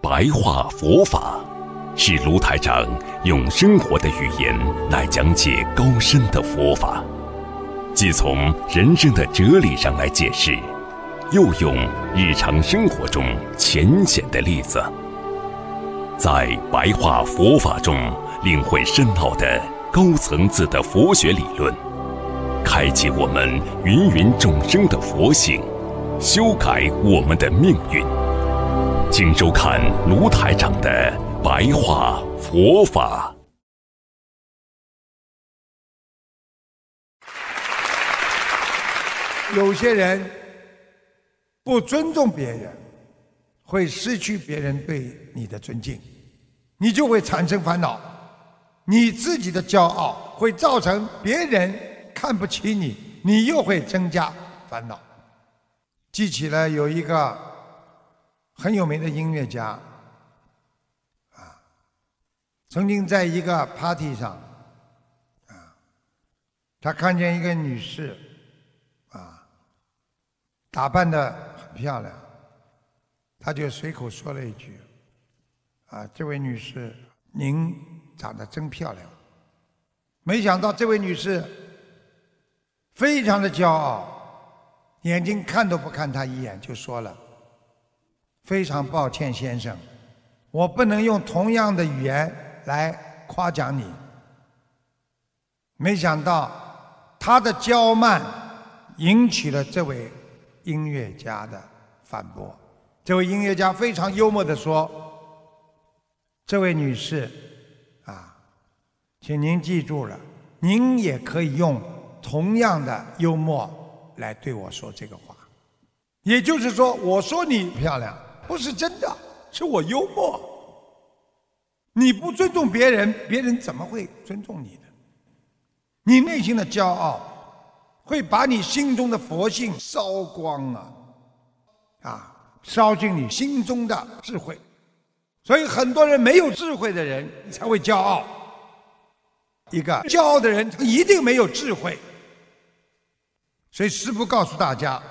白话佛法，是卢台长用生活的语言来讲解高深的佛法，既从人生的哲理上来解释，又用日常生活中浅显的例子，在白话佛法中领会深奥的高层次的佛学理论，开启我们芸芸众生的佛性，修改我们的命运。请收看卢台长的白话佛法。 有些人不尊重别人，会失去别人对你的尊敬，你就会产生烦恼。你自己的骄傲会造成别人看不起你，你又会增加烦恼。记起了有一个很有名的音乐家，曾经在一个 party 上，他看见一个女士，打扮得很漂亮，他就随口说了一句：“这位女士，您长得真漂亮。”没想到这位女士非常的骄傲，眼睛看都不看他一眼，就说了：“非常抱歉，先生，我不能用同样的语言来夸奖你。”没想到他的骄慢引起了这位音乐家的反驳。这位音乐家非常幽默地说：“这位女士，请您记住了，您也可以用同样的幽默来对我说这个话。也就是说，我说你漂亮不是真的，是我幽默。你不尊重别人，别人怎么会尊重你呢？你内心的骄傲会把你心中的佛性烧光烧尽你心中的智慧。所以很多人没有智慧的人才会骄傲。一个骄傲的人，他一定没有智慧。所以师父告诉大家，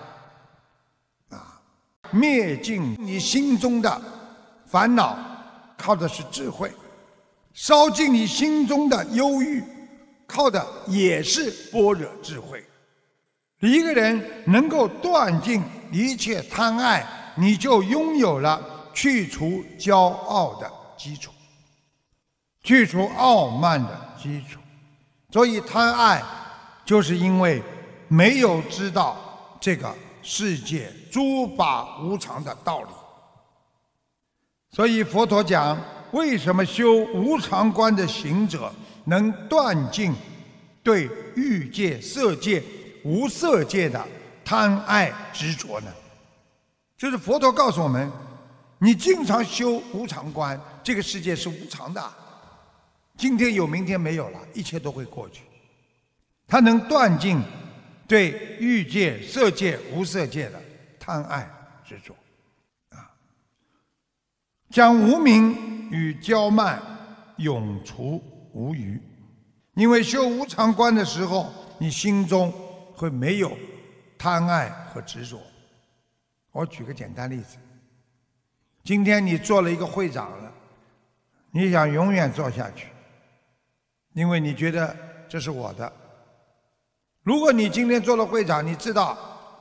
灭尽你心中的烦恼，靠的是智慧；烧尽你心中的忧郁，靠的也是般若智慧。一个人能够断尽一切贪爱，你就拥有了去除骄傲的基础，去除傲慢的基础。所以贪爱就是因为没有知道这个世界诸法无常的道理。所以佛陀讲，为什么修无常观的行者能断尽对欲界、色界、无色界的贪爱执着呢？就是佛陀告诉我们，你经常修无常观，这个世界是无常的，今天有，明天没有了，一切都会过去。它能断尽对欲界、色界、无色界的贪爱执着，将无明与骄慢永除无余。因为修无常观的时候，你心中会没有贪爱和执着。我举个简单例子，今天你做了一个会长了，你想永远做下去，因为你觉得这是我的。如果你今天做了会长，你知道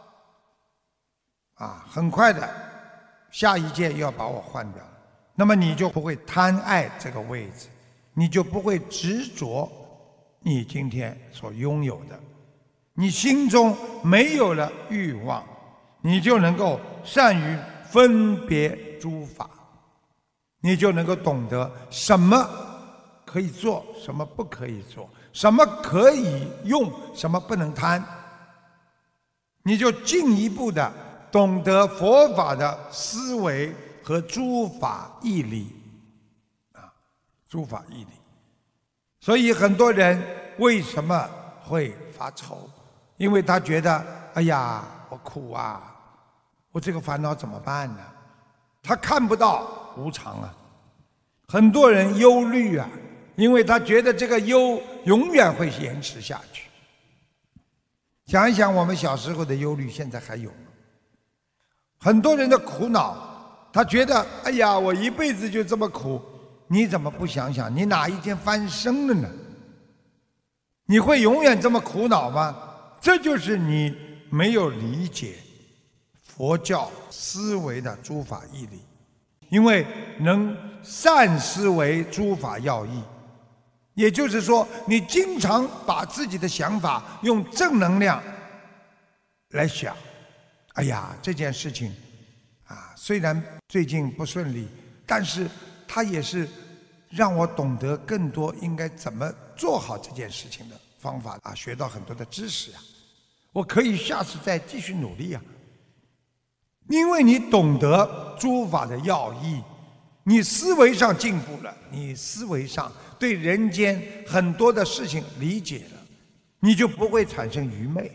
很快的下一届又要把我换掉，那么你就不会贪爱这个位置，你就不会执着你今天所拥有的，你心中没有了欲望，你就能够善于分别诸法，你就能够懂得什么可以做，什么不可以做，什么可以用，什么不能贪，你就进一步的懂得佛法的思维和诸法义理，诸法义理。所以很多人为什么会发愁？因为他觉得，哎呀，我苦啊，我这个烦恼怎么办呢？他看不到无常啊。很多人忧虑啊，因为他觉得这个忧永远会延迟下去。想一想我们小时候的忧虑，现在还有吗？很多人的苦恼他觉得哎呀，我一辈子就这么苦，你怎么不想想，你哪一天翻身了呢？你会永远这么苦恼吗？这就是你没有理解佛教思维的诸法义理。因为能善思维诸法要义，也就是说，你经常把自己的想法用正能量来想。哎呀，这件事情虽然最近不顺利，但是它也是让我懂得更多应该怎么做好这件事情的方法学到很多的知识我可以下次再继续努力因为你懂得诸法的要义，你思维上进步了，你思维上对人间很多的事情理解了，你就不会产生愚昧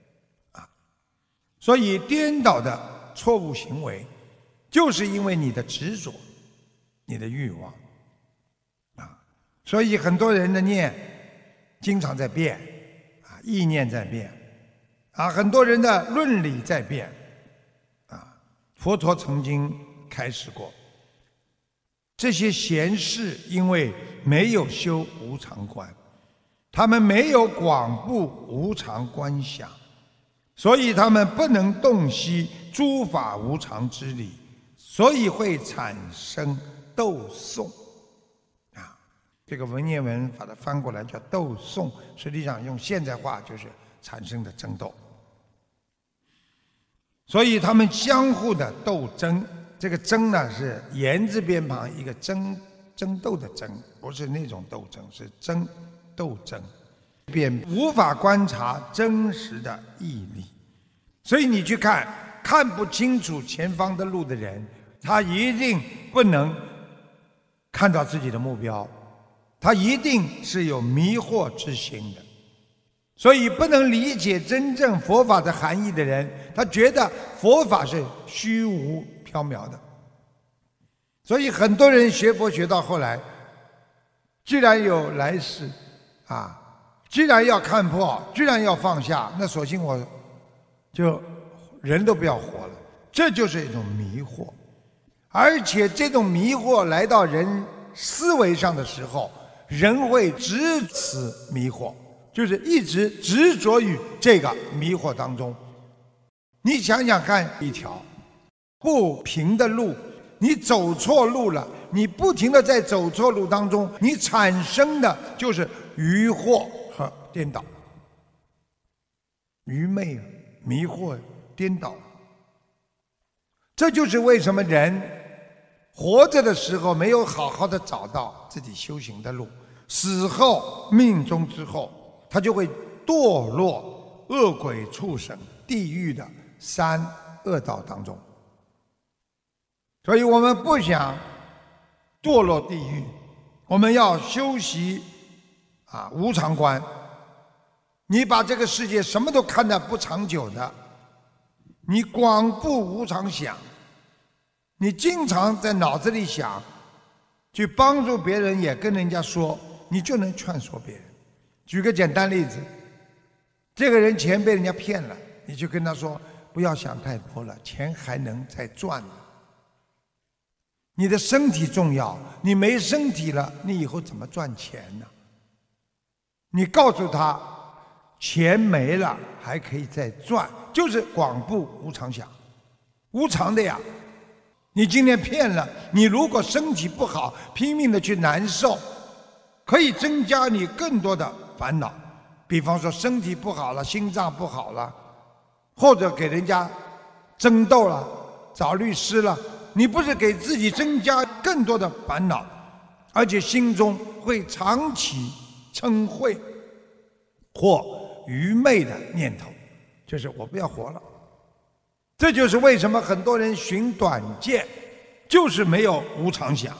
所以颠倒的错误行为，就是因为你的执着，你的欲望所以很多人的念经常在变意念在变很多人的论理在变佛陀曾经开示过，这些贤士因为没有修无常观，他们没有广布无常观想，所以他们不能洞悉诸法无常之理，所以会产生斗讼这个文言文把它翻过来叫斗讼，实际上用现代话就是产生的争斗。所以他们相互的斗争，这个争呢是言字边旁一个争斗的争，不是那种斗争，是斗争，便无法观察真实的义理。所以你去看不清楚前方的路的人，他一定不能看到自己的目标，他一定是有迷惑之心的。所以不能理解真正佛法的含义的人，他觉得佛法是虚无缥缈的。所以很多人学佛学到后来，既然有来世既然要看破，居然要放下，那索性我就人都不要活了。这就是一种迷惑，而且这种迷惑来到人思维上的时候，人会执此迷惑，就是一直执着于这个迷惑当中。你想想看，一条不平的路，你走错路了，你不停地在走错路当中，你产生的就是愚惑和颠倒。愚昧迷惑颠倒，这就是为什么人活着的时候没有好好的找到自己修行的路，死后命终之后，他就会堕落恶鬼畜生地狱的三恶道当中。所以我们不想堕落地狱，我们要修习无常观。你把这个世界什么都看得不长久的，你广布无常想，你经常在脑子里想，去帮助别人，也跟人家说，你就能劝说别人。举个简单例子，这个人钱被人家骗了，你就跟他说，不要想太多了，钱还能再赚呢。你的身体重要，你没身体了，你以后怎么赚钱呢？你告诉他，钱没了还可以再赚，就是广布无常想，无常的呀。你今天骗了，你如果身体不好，拼命的去难受，可以增加你更多的烦恼。比方说身体不好了，心脏不好了，或者给人家争斗了，找律师了，你不是给自己增加更多的烦恼，而且心中会常起嗔恚或愚昧的念头，就是我不要活了。这就是为什么很多人寻短见，就是没有无常想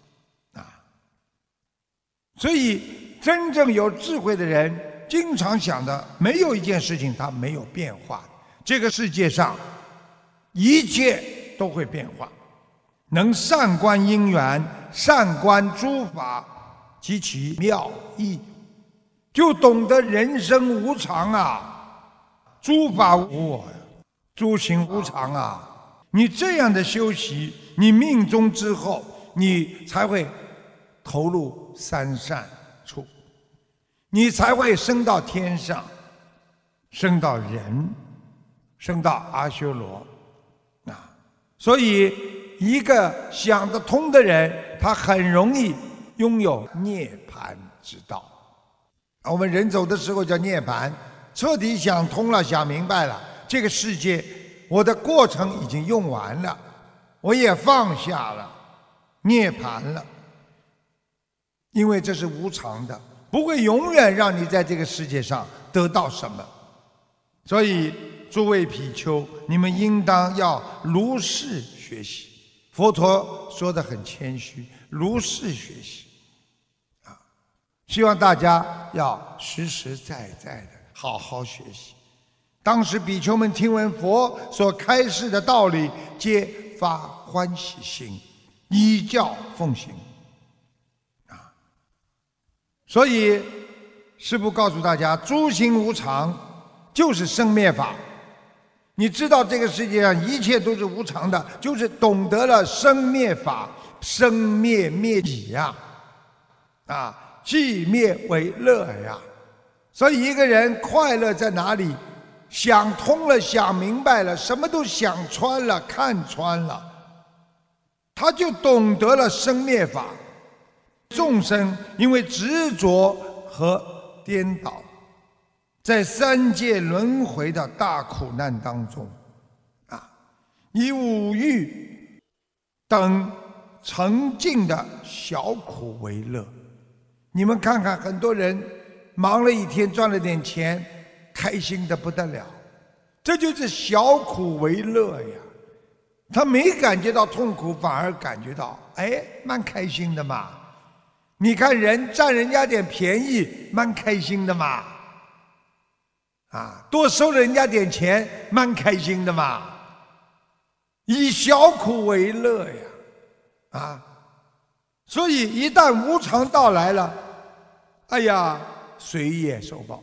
所以真正有智慧的人经常想的，没有一件事情它没有变化。这个世界上一切都会变化，能善观因缘，善观诸法及其妙义，就懂得人生无常诸法无我，诸行无常你这样的修习，你命中之后，你才会投入三善处，你才会升到天上，升到人，升到阿修罗啊！所以，一个想得通的人，他很容易拥有涅槃之道。我们人走的时候叫涅槃，彻底想通了，想明白了，这个世界我的过程已经用完了，我也放下了，涅槃了。因为这是无常的，不会永远让你在这个世界上得到什么。所以诸位比丘，你们应当要如是学习。佛陀说得很谦虚，如是学习啊！希望大家要实实在在的好好学习。当时比丘们听闻佛所开示的道理，皆发欢喜心，依教奉行。所以师父告诉大家，诸行无常就是生灭法。你知道这个世界上一切都是无常的，就是懂得了生灭法，生灭灭己呀，寂灭为乐呀。所以一个人快乐在哪里？想通了，想明白了，什么都想穿了，看穿了，他就懂得了生灭法。众生因为执着和颠倒，在三界轮回的大苦难当中，以五欲等沉静的小苦为乐。你们看看，很多人忙了一天，赚了点钱，开心得不得了，这就是小苦为乐呀。他没感觉到痛苦，反而感觉到蛮开心的嘛。你看人占人家点便宜，蛮开心的嘛，多收了人家点钱，蛮开心的嘛，以小苦为乐呀，所以一旦无常到来了，随业受报。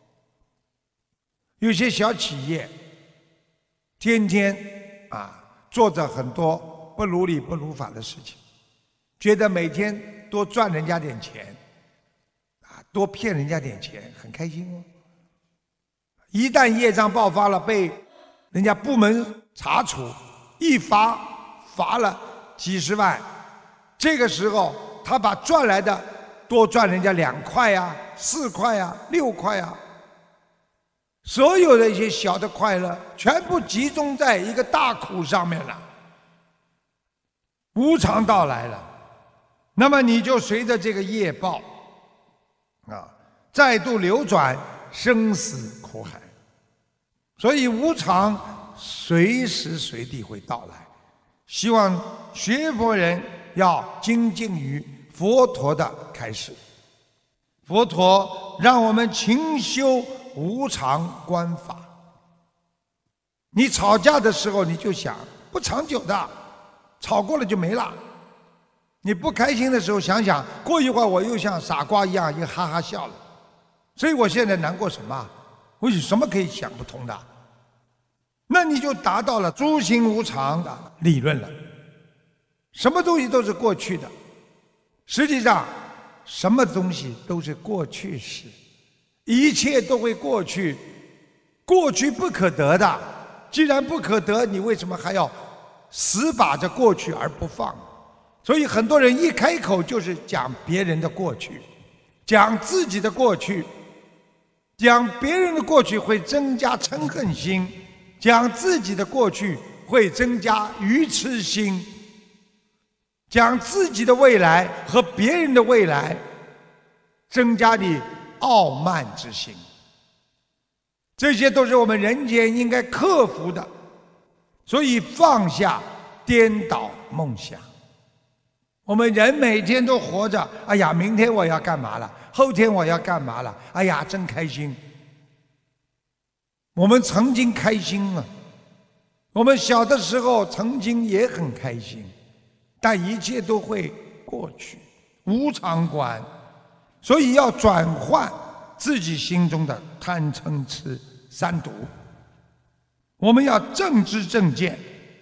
有些小企业，天天做着很多不如理不如法的事情，觉得每天多赚人家点钱，多骗人家点钱，很开心哦。一旦业障爆发了，被人家部门查处，一罚了几十万，这个时候他把赚来的多赚人家2块呀、4块呀、6块呀，所有的一些小的快乐，全部集中在一个大苦上面了。无常到来了，那么你就随着这个业报再度流转生死苦海。所以无常随时随地会到来，希望学佛人要精进于佛陀的开示。佛陀让我们勤修无常观法。你吵架的时候，你就想不长久的，吵过了就没了。你不开心的时候，想想过一会儿我又像傻瓜一样又哈哈笑了。所以我现在难过什么？我有什么可以想不通的？那你就达到了诸行无常的理论了。什么东西都是过去的，实际上什么东西都是过去式，一切都会过去，过去不可得的。既然不可得，你为什么还要死把着过去而不放？所以很多人一开口就是讲别人的过去，讲自己的过去，讲别人的过去会增加嗔恨心，讲自己的过去会增加愚痴心，讲自己的未来和别人的未来增加你傲慢之心。这些都是我们人间应该克服的。所以放下颠倒梦想。我们人每天都活着，明天我要干嘛了，后天我要干嘛了，真开心。我们曾经开心了，我们小的时候曾经也很开心，但一切都会过去，无常观。所以要转换自己心中的贪嗔痴三毒。我们要正知正见，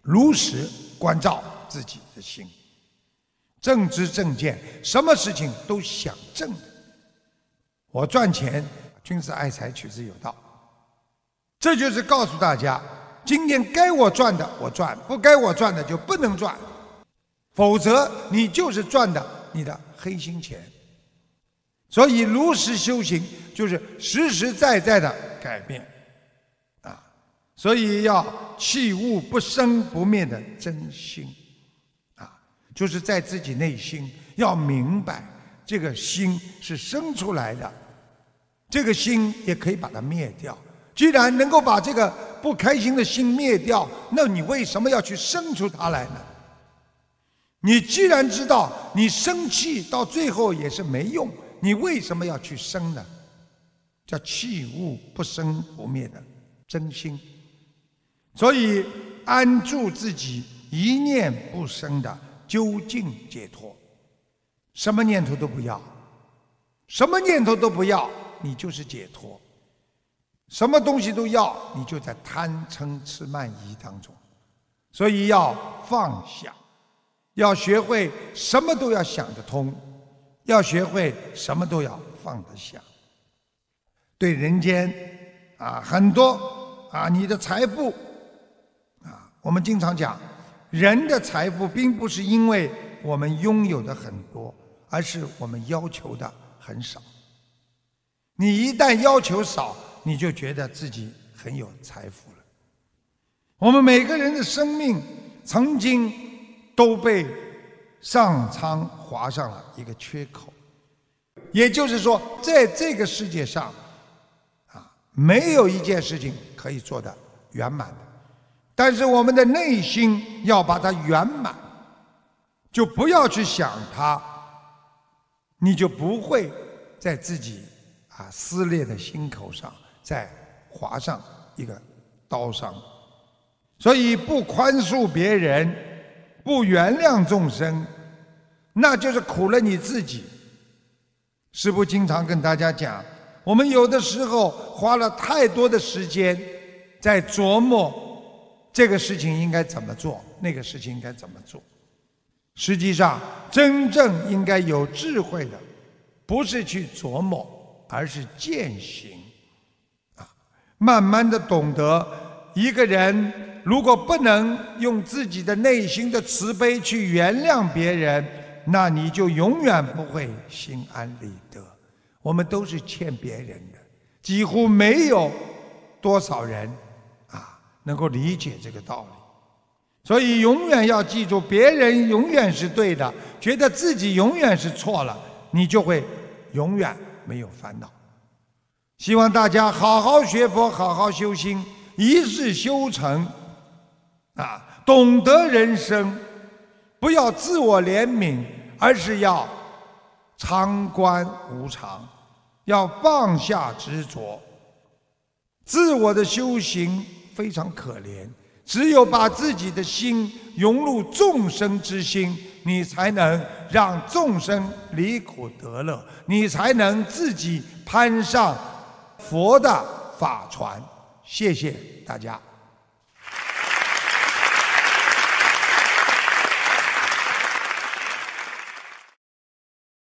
如实关照自己的心，正知正见，什么事情都想正的。我赚钱，君子爱财，取之有道。这就是告诉大家，今天该我赚的我赚，不该我赚的就不能赚，否则你就是赚的你的黑心钱。所以如实修行就是实实在在的改变啊！所以要弃物不生不灭的真心啊，就是在自己内心要明白，这个心是生出来的，这个心也可以把它灭掉。既然能够把这个不开心的心灭掉，那你为什么要去生出它来呢？你既然知道你生气到最后也是没用，你为什么要去生呢？叫弃物不生不灭的真心。所以安住自己一念不生的究竟解脱，什么念头都不要，什么念头都不要，你就是解脱。什么东西都要，你就在贪嗔痴慢疑当中。所以要放下，要学会什么都要想得通，要学会什么都要放得下。对人间很多你的财富我们经常讲，人的财富并不是因为我们拥有的很多，而是我们要求的很少。你一旦要求少，你就觉得自己很有财富了。我们每个人的生命曾经都被上苍划上了一个缺口，也就是说，在这个世界上没有一件事情可以做得圆满的，但是我们的内心要把它圆满，就不要去想它，你就不会在自己撕裂的心口上再划上一个刀伤。所以不宽恕别人，不原谅众生，那就是苦了你自己。师父经常跟大家讲，我们有的时候花了太多的时间在琢磨这个事情应该怎么做，那个事情应该怎么做。实际上真正应该有智慧的，不是去琢磨，而是践行慢慢的懂得，一个人如果不能用自己的内心的慈悲去原谅别人，那你就永远不会心安理得。我们都是欠别人的，几乎没有多少人能够理解这个道理。所以永远要记住，别人永远是对的，觉得自己永远是错了，你就会永远没有烦恼。希望大家好好学佛，好好修心，一世修成懂得人生，不要自我怜悯，而是要常观无常，要放下执着。自我的修行非常可怜，只有把自己的心融入众生之心，你才能让众生离苦得乐，你才能自己攀上佛的法船。谢谢大家。